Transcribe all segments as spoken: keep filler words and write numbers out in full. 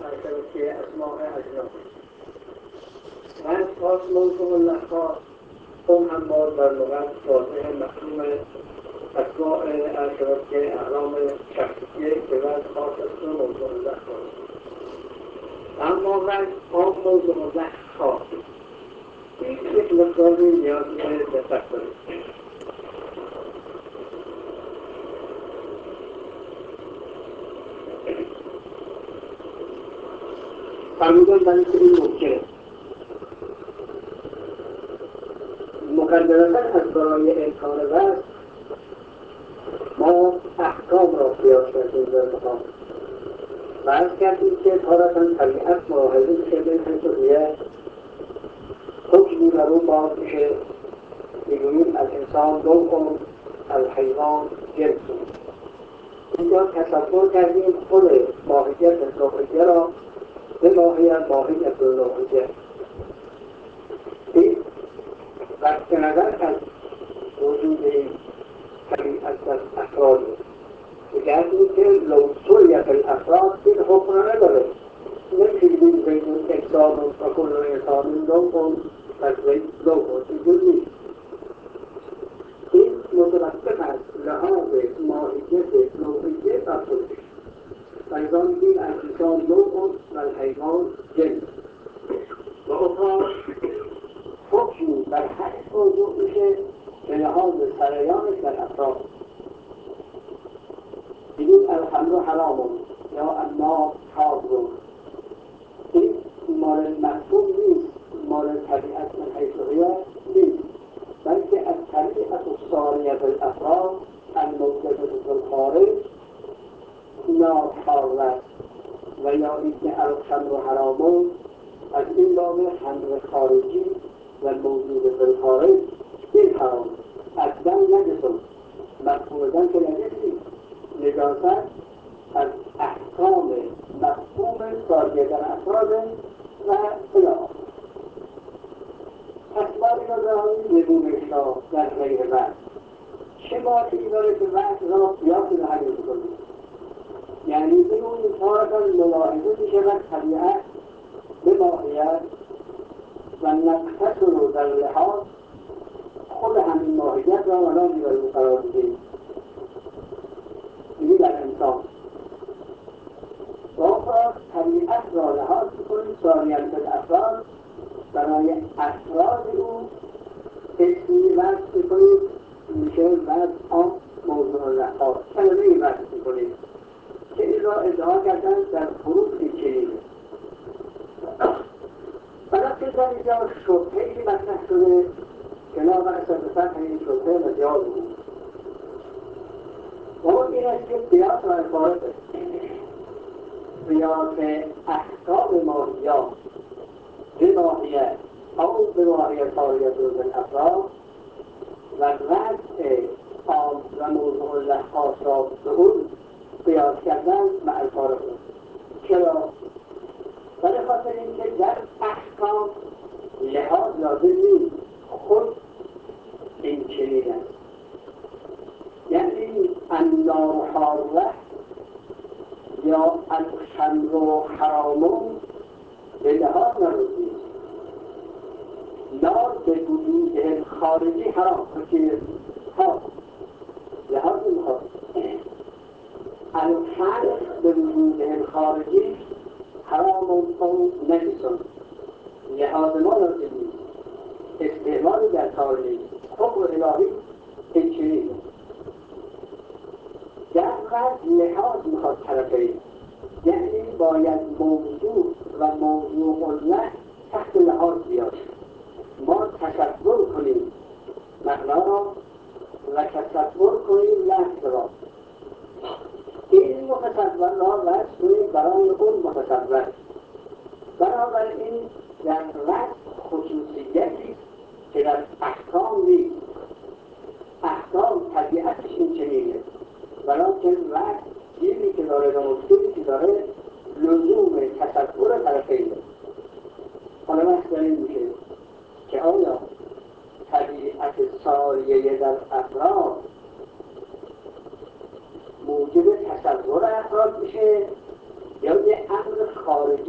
که اسماء اجناس من خاص موضوع لحظات اون هم باز در لغت واضح مفهوم اسماء اجناس که اعلام شخصیه که وقت خاص اسم موضوع لحظات اما من آن موضوع لحظات این یک مقداری نیاز به دقت داریم. فرمودن برای که این ممکنه مقدمتا از برای امکان وصف ما احکام را قیاس کردیم در مقام و از کردیم که تارتاً طبیعت ملاحظه میشه به حسابیه حکمی بر او باز میشه میگوییم از انسان نوع الحیوان جنس اینجا تصور کردیم خود ماهیت نوعیه را به ماهیت ماهیت نوعیه این وقت نظر از وجود این طبیعت در افراد بگردیم که لو سویت الافراد این حکم را نداره نمیشیم بین انسان و کل انسان نوع از وی نوع اینجور نیست این متوقف از لحاظ ماهیت نوعیه بر خودش فلذا میگیم از انسان نوع و الحیوان جنس و اخرى حکمی بر هر موضوع میشه به لحاظ سریانش در افراد بگیم الخمر حرام یا النار حاضر این مال مفهوم نیست مال طبیعت من حیثیه نیست بلکه از طبیعت الثانیت الافراد الموجودة في الخارج نار حارت و یا اینکه الخمر حرام از این باب خمر خارجی و موجود في الخارج این حرام از دن نجسون مفهوم دن که نجسی نجاست از احکام مفهوم خارجی در افراد و خلاف اسبابی را داریم نمونش را در غیر وقت چه مالی داره که وقت را قیاس را حل کنیم یعنی این اون تارتاً ملاحظه می شود طبیعت به ماهیت و نقصت رو در لحاظ خود همین ماهیت را مناظی را قرار میدهیم یعنی در انسان و آقا طبیعت را لحاظ میکنیم ساریت الافراد برای افراد او اسمی وقت میکنیم میشه وقت آن موضوع لحاظ کلمه ای وقت میکنیم که این را ادعا کردن در حروف چنینه فقط که در اینجا شبهه‌ای که مطرح شده کنار اصلا به سطح این شبهه مجال بود و اون این است که قیاس و الفاظ قیاس احکام ماهیات به ماهیت او به ماهیت خارجیت رو به افراد و وضع آن و موضوع لحاظ را به اون قیاس کردن مع الفارق چرا؟ برای خاطر اینکه در احکام لحاظ لازم نیست خود این چنین است یعنی النار حاره یا الخمر حرام به لحاظ نبود نیست نار به وجود خارجی حرام که ها لحاظ میخواد الخمر به وجود خارجی حرام او نجسون لحاظ ما لازم نیست استعمال در کار نیست حکم الهی این چنین در وقت لحاظ میخواد طرفین یعنی باید موضوع و موضوع الله تحت لحاظ بیاد ما تصور کنیم معنی را و تصور کنیم لحظ را این متصور را وضع کنیم برای اون متصور بنابراین در وقت خصوصیتی که در احکام نیست احکام طبیعتش این چنینه ولیکن وقت چیزی که داره و مشکلی که داره لزوم تصور طرفینه حالا بحث در این میشه که آیا طبیعت ساریه در افراد موجب تصور افراد میشه یا یه امر خارجی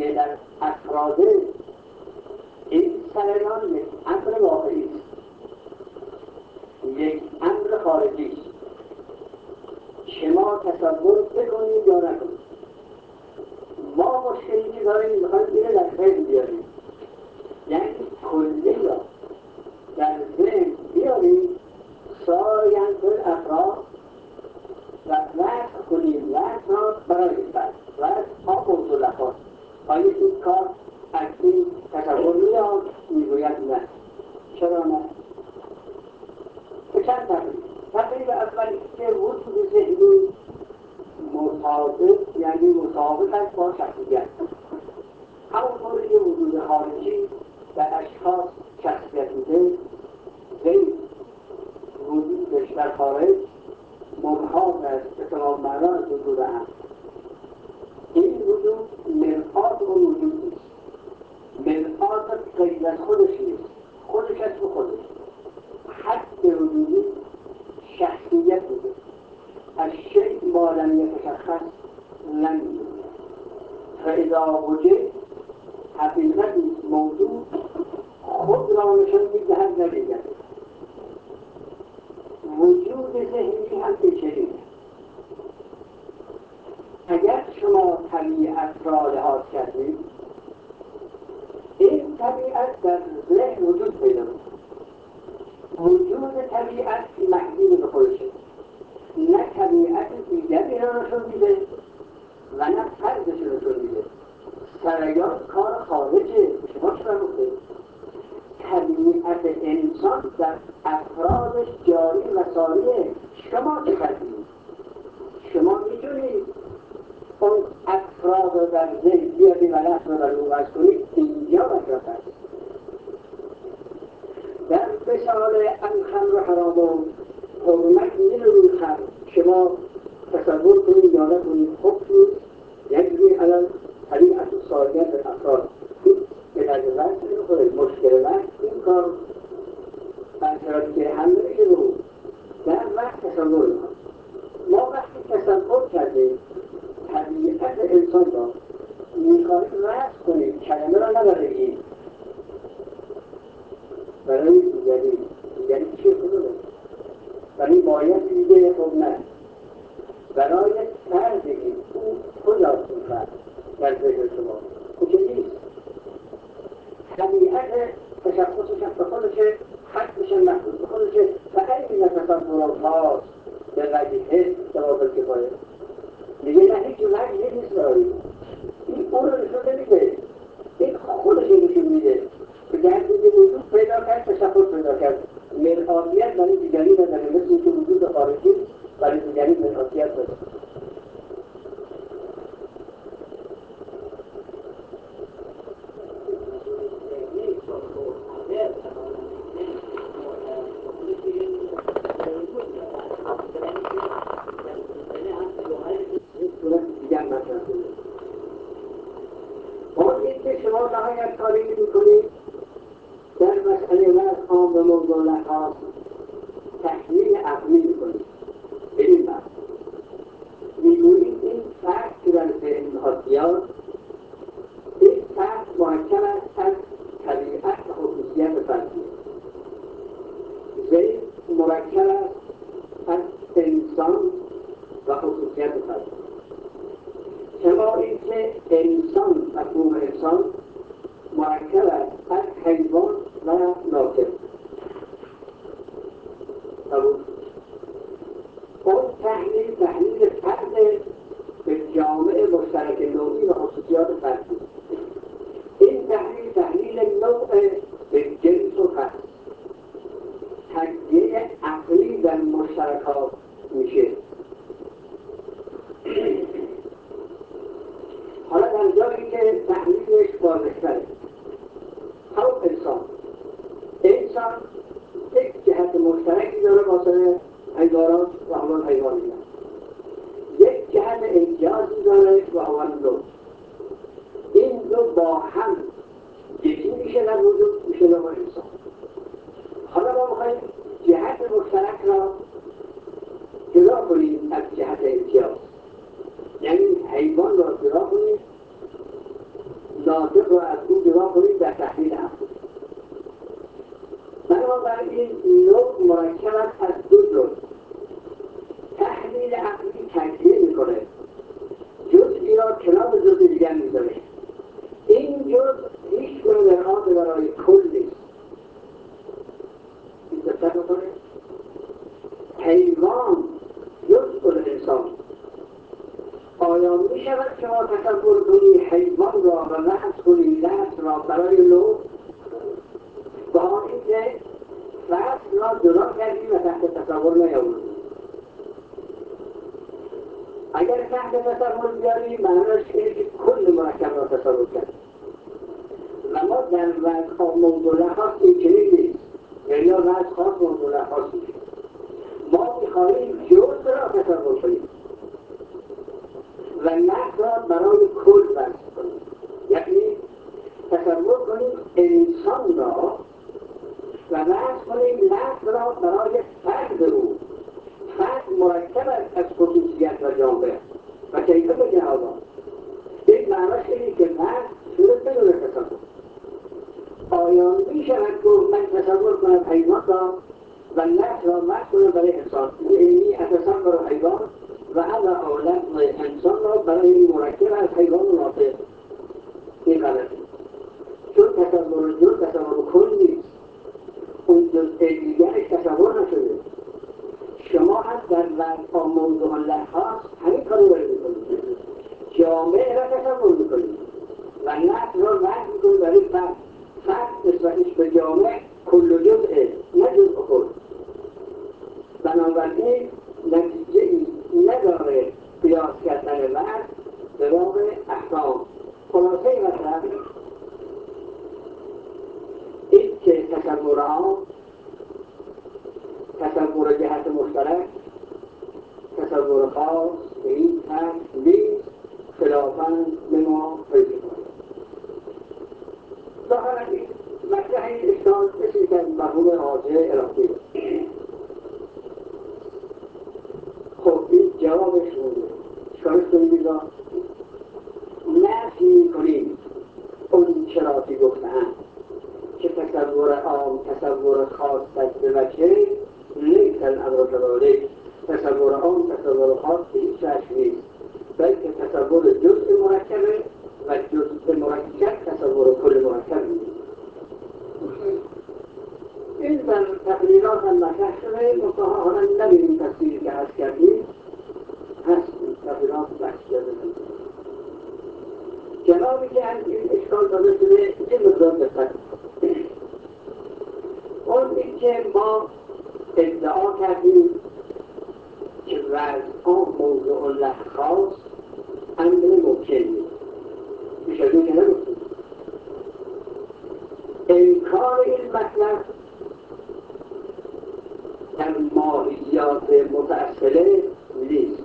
که در افراد این سرایان یک امر واقعی است، یک امر خارجی است که ما تصور بکنیم یا نکنیم. ما مشکلی که داریم میخوایم اینه در ذهن بیاریم، یعنی کلی را در ذهن بیاریم ساینت الافراد و وصف کنیم وصف را برای فرد وصف ها موضوع لفاظ. آیا این کار از این تصور میاد؟ میگوید نه. چرا نه؟ به چند تقریب تقریب اولی که وجود ذهنی مطابق یعنی مطابق است با شخصیت، همونطوری که وجود خارجی در اشخاص شخصیت میده، ذهن وجودش در خارج منحاز است به تمام معنا از وجود هم. این وجود مرآت اون وجود نیست، مرآت غیر از خودش نیست، خودش از به خودش. حد وجودی شخصیت بوده، از شیء ما لم یتشخص لم یوجد. فاذا وجد حقیقت موجود خود را نشان میدهد نمیدهد. وجود ذهنی هم پیچیده. اگر شما طبیعت را لحاظ کردید، این طبیعت در ذهن وجود پیدا می‌کند. وجود طبیعت محدود به خودشه، نه طبیعت دیگری را نشون میده و نه فردش را نشون میده. سرایان کار خارجه، شما چرا گفته؟ طبیعت انسان در افرادش جاری و ساریه. شما چه کردید؟ شما میتونید اون افراد رو در ذهن بیاری و نفس رو در اون وضع کنید. اینجا مطرح است. در مثال الخمر حرام و حرمت میل روی خمر شما تصور کنید یا نکنید حکمی یجری علی طبیعت ساریه در افراد به نظر وقت میخوره مشکل وقت این کار برطرف که حمله میشه رو در وقت تصور میکنم. ما وقتی تصور کردیم طبیعت انسان را میخواهیم رفت کنیم، کلمه را نبرگیم برای دیگری. دیگری چه کنونه؟ برای باید دیگه خب نه، برای فرد بگیم او کجاست اون فرد در ذهن شما کجا نیست. طبیعت تشخصش به خودشه، حدش محدود به خودشه و این تصورات هاست به وجه حس توابل کفایه میگه نه هیچ وجه نیست داریم. این اون رو نشون نمیده، این خودش نشون میده که در دیگه وجود پیدا کرد، تشخص پیدا کرد. مرآتیت برای دیگری نداره، مثل اینکه وجود خارجی برای دیگری مرآتیت داره. شما نهایت کاری میکنید در مسئله وضع عام و موضوع لحاظ تحلیل عقلی میکنید. ببین من میگویید این فرد که در ذهن میخواد بیاد، این فرد مرکب است از طبیعت و خصوصیت فردی. ذهن مرکب است از انسان و خصوصیت فردی. کما اینکه انسان مفهوم انسان مرکب است از حیوان و ناطق. اون تحلیل تحلیل فرد به جامعه مشترک نوعی و خصوصیات فردی. این تحلیل تحلیل نوع به جنس و فرد، تجزیه عقلی در مشترکات میشه. حالا در جایی که تحلیلش واضح‌تره، همون انسان انسان یک جهت مشترکی داره واسه حیوانات و همان حیوانیت، یک جهت امتیازی داره و همان نوع. این دو با هم یکی میشه در وجود، میشه نوع انسان. حالا ما میخوایم جهت مشترک را جدا کنیم از جهت امتیاز، یعنی حیوان را جدا کنیم، ناطق را از او جدا کنیم در تحلیل عقل. بنابراین نوع مرکب است از دو جزء. تحلیل عقلی تجزیه میکنه، جزئی را کنار جزء دیگر میذاره. این جزء هیچ گونه مرآت برای کل نیست. این دقت بکنه. حیوان جزء الانسان. آیا می شود که ما تصور کنی حیوان را و نفس کنی نفس را برای نوع با اینکه فصل را جدا کردیم و تحت تصور نیاوردیم؟ اگر تحت تصور بیاریم معنیش اینه که کل مرکب را تصور کردیم و ما در وضع موضوع خاص این چنین نیست، یعنی وضع خاص موضوع خاص نیست. ما میخواهیم جزء را تصور کنیم و نفس را برای کل بحث کنیم. یعنی تصور کنیم انسان را و بحث کنیم نفس را برای فرد او. فرد مرکب است از خصوصیت و جامعه و کیفیت و جهازان. این معنیش اینه که نفس صورت بدون تصور. آیا می شود گفت من تصور کنم حیوان را و نفس را بحث کنم برای انسان؟ اینی اتصور حیوان و انا اولاد انسان را برای مرکب از حیوان و ناطق. این غلطه، چون تصور جز تصور کل نیست، اون جزء دیگرش تصور نشده. شما هم در وضع موضوع لحاظ همین کاری رو میکنید، جامعه را تصور میکنید و نفس را وضع میکنید برای فرد. فرد نسبتش به جامعه کل جزءه، نه جزء کل. بنابراین نتیجه ای نداره قیاس کردن وضع به باب احکام. خلاصه مطلب این که تصور عام، تصور جهت مشترک، تصور خاص به این طرح نیست خلافاً به ما پیدا کنید. ظاهراً این مطرح این اشکال مثل که مرحوم حاجه ارائه خب این جوابش بوده. اشکالش کنید را نفی کنید اون چراتی گفتن که تصور عام تصور خاص به وجه لیس الامر كذلك. تصور عام تصور خاص به هیچ وجه نیست، بلکه تصور جزء مرکبه و جزء مرکب تصور کل مرکب نیست. این در تقریرات هم مطرح شده، مطمئناً حالا نبینیم تصویری که هست کردیم هست تقریرات بحث کرده. جوابی که از این اشکال داده شده این مقدار دقت. اون این که ما ادعا کردیم که وضع موضوع لحاظ امر ممکن نیست. بیش از این که نگفتیم. انکار این مطلب در ماهیات متأصله نیست،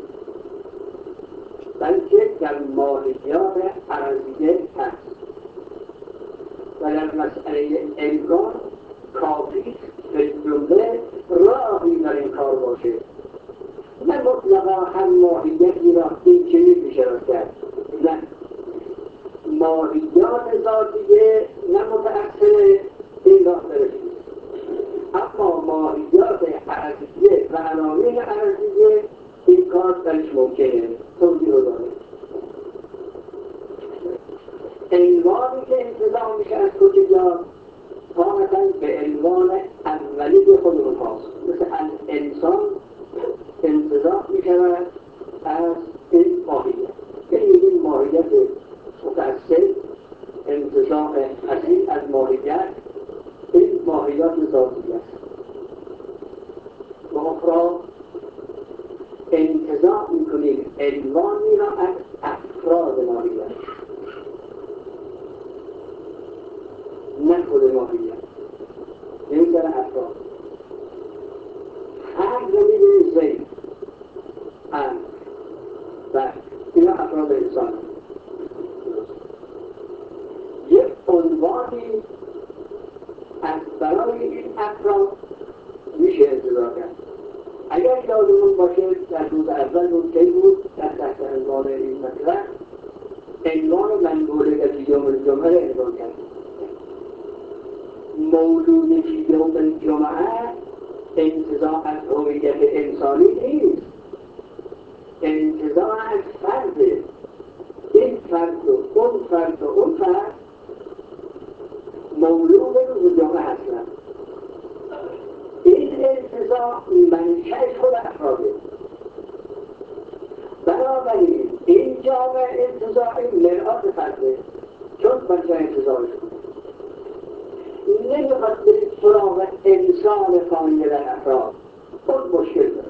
بلکه در ماهیات عرضیه هست و در مسئله امکان کافی به جمله راهی در این کار باشه. نه مطلقا هر ماهیتی را این چنین میشود کرد، نه ماهیات ذاتیه نه متأصله این راه برسید، اما ماهیات عرضیه و عناوین عرضیه این کار درش ممکنه. توضیح رو داره. عنوانی که انتظام میشه از کجا؟ طامتا به عنوان اولی خودمون هاست، مثل انسان انتظام میشود از این ماهیت. یعنی این ماهیت متأثر انتظام اصیل از ماهیت این ماهیات ذاتی است. و اخرى انتظام میکنید عنوانی را از افراد ماهیت، نه خود ماهیت، این در افراد. هر زمینی زید هم و اینا افراد انسان یک عنوانی از برای این افراد میشه انتظار کرد. اگر یادمون باشه در روز اول بود که بود در تحت عنوان این مطلب عنوان من ولد فی یوم الجمعه را عنوان کرد. مولود فی یوم الجمعه انتزاع از هویت انسانی نیست، انتزاع از فرد. این فرد و اون فرد و اون فرد مولود روز جمعه هستند. این انتزاع منشأ خود افراده. بنابراین این جامعه انتزاعی مرآت فرده، چون منشأ انتزاعی شد. نمیخواد برید سراغ انسان فانی در افراد، خود مشکل داره.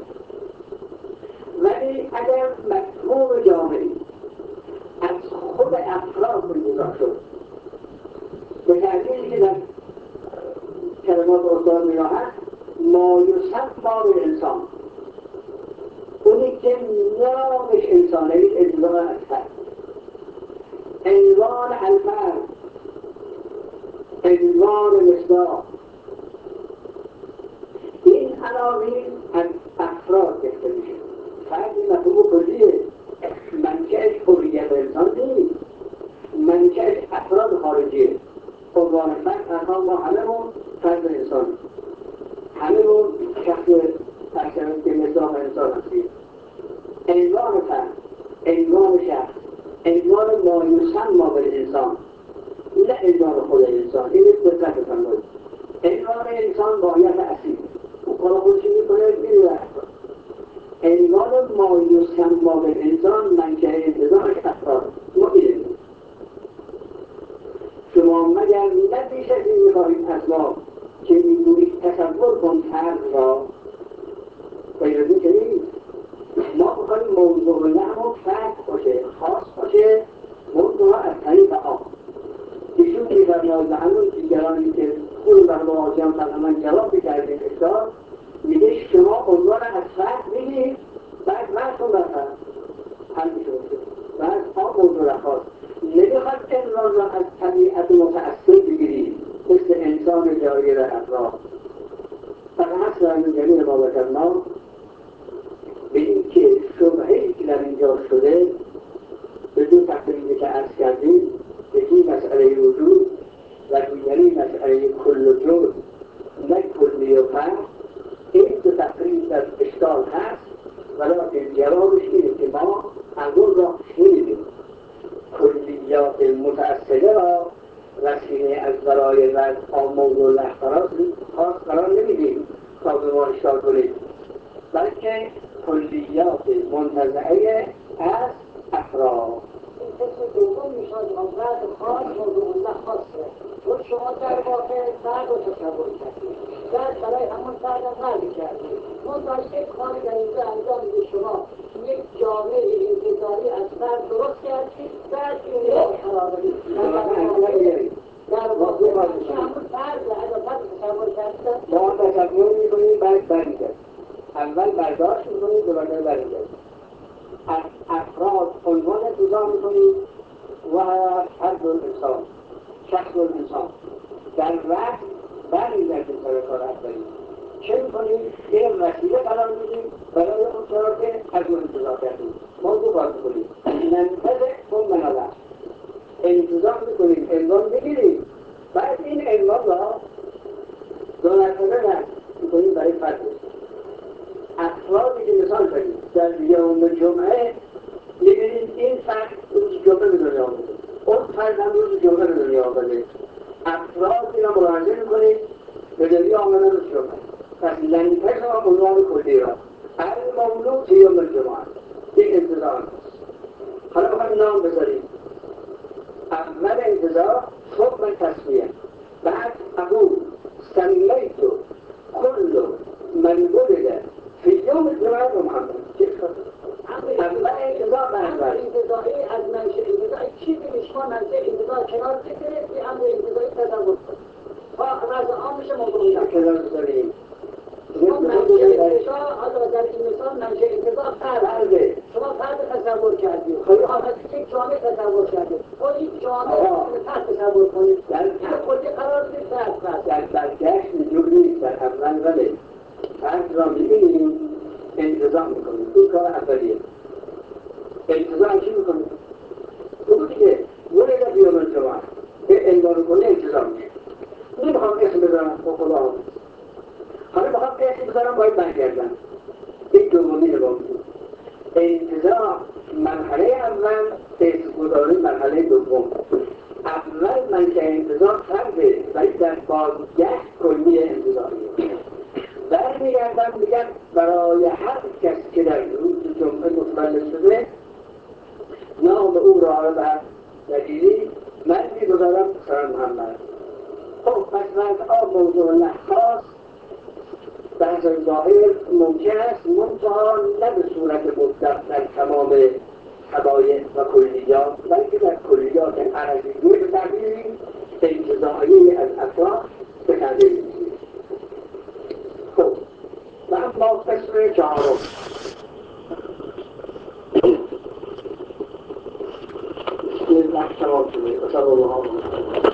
ولی اگر مفهوم جامعی از خود افراد انتزاع شد، به تعبیری که در کلمات استاد میراهد ما یسمى بالانسان، اونی که نامش انسانه، انتزاع از فرد، عنوان الفرد، عنوان مصداق، این عناوین از افراد گرفته میشه. فردی مفهوم کلیه، منشأش هویت انسان نیست، منشأش افراد خارجیه. عنوان فرد تنها ما هممون فرد انسان، هممون شخص اکثر که مصداق انسان هستیم. عنوان فرد، عنوان شخص، عنوان ما یسمى بالانسان، نه عنوان خود انسان. این یک دقت بفرمایید. عنوان انسان باید اصیل، او کار خودشی میکنه میره. عنوان ما یسمى بالانسان منشأ انتزاعش افراد. ما میدونیم شما مگر نه بیش از این میخواهید از ما که میگویید تصور کن فرد را، غیر از این که نیست. ما میخواهیم موضوع نهمون فرد باشه، خاص باشه، موضوع از طریق آن. ایشون میفرماید به همون دیگرانی که خود بر مواجهان فرمان جواب بکردیم اکتار، میگه شما عنوان از فرد میگید، بعد مرسون بفرد هم میشه بعد آن موضوع را خواست. نمیخواد عنوان را از طبیعت متأثر بگیرید مثل انسان جاری در افراد. فقط در این جمعی ما بکرنا به این که شبهه‌ای که در اینجا شده به دو تقریبی که عرض کردیم، یکی مسئله وجود و دیگری مسئله کل و جز، نه کلی و فرد. این دو تقریب در اشکال هست، ولیکن جوابش اینه که ما اول را شنیدیم. کلیات متأثره را وسیله از برای وضع آن موضوع لحظه خاص قرار نمیدیم تا به ما اشکال کنید، بلکه کلیات منتزعه از افراد. این قسم دوم میشود از وضع خاص موضوع خاصه، چون شما در واقع فرد رو تصور کردید، فرد برای همون فرد هم فرد کردید. منتها یک کاری در اینجا انجام میده، شما یک جامعه انتزاعی از فرد درست کردید، بعد این رو قرار بدید. در واقع همون فرد اگر فرد تصور کردید، ما تصور میکنید بعد برگرد، اول برداشت میکنید دوباره برگرد. افراد عنوان انتزاع میکنید و فرد الانسان، شخص الانسان در وقت برمیگردید سر کار اولید. چه میکنید؟ یه وسیله قرار میدید برای اون کار که از اون انتزاع کردید. موضوع کار میکنید منتظر اون منابع انتزاع میکنید، عنوان بگیرید، بعد این عنوان را دو مرتبه رد میکنید برای فرد. افرادی که مثال بدید در یوم جمعه میبینید این فرد روز جمعه به دنیا آمده، اون فرد هم روز جمعه به دنیا آمده. افراد اینا ملاحظه میکنید به دنیا آمدن روز جمعه. پس لنتش ها عنوان کلی را المولود فی یوم الجمعه این انتظار است. حالا بخواهیم نام بذاریم. اول انتظار ثم تصمیه، بعد اقول سمیتو کل من ولد فی یوم الجمعه و محمد. اول انتظار امر انتزاعی از منشأ انتزاعی چیزی که شما منشأ انتزاع کنار بگیرید که امر انتزاعی تصور کنید تا وضع عام میشه موضوعی کنار بذاریم. شما منشأ انتزاع، حالا در این مثال منشأ انتزاع فرده، شما فرد تصور کردید، حالا یک جامعه تصور کردید، خود یک جامعه فرد تصور کنید، در کلی قرار بدید فرد فرد در برگشت اینجور نیست. در اول ولی فرد را میبینیم انتظار میکنیم. این کار اولیه. انتظار چی میکنیم؟ بگو دیگه انتظارم باید برگردم. این دومی نگاه بود. انتظار مرحله اول، اسمگذاری مرحله دوم. اول من که انتظار فرده ولی در بازگه کلی انتظاری برمیگردم میگم برای هر کس که در روز جمعه متولد شده نام او را بر دلیلی من میگذارم سر محمد. خب پس من آب موضوع الله خاص بحث ظاهر ممکن است منتها نه به صورت مطلق در تمام حقایق و کلیات، بلکه در کلیات عرضی به تعبیری انتزاعی از افراد به تعبیر می‌شود. خب و اما قسم چهارم بسم الله تمام شده. صلی الله علیه و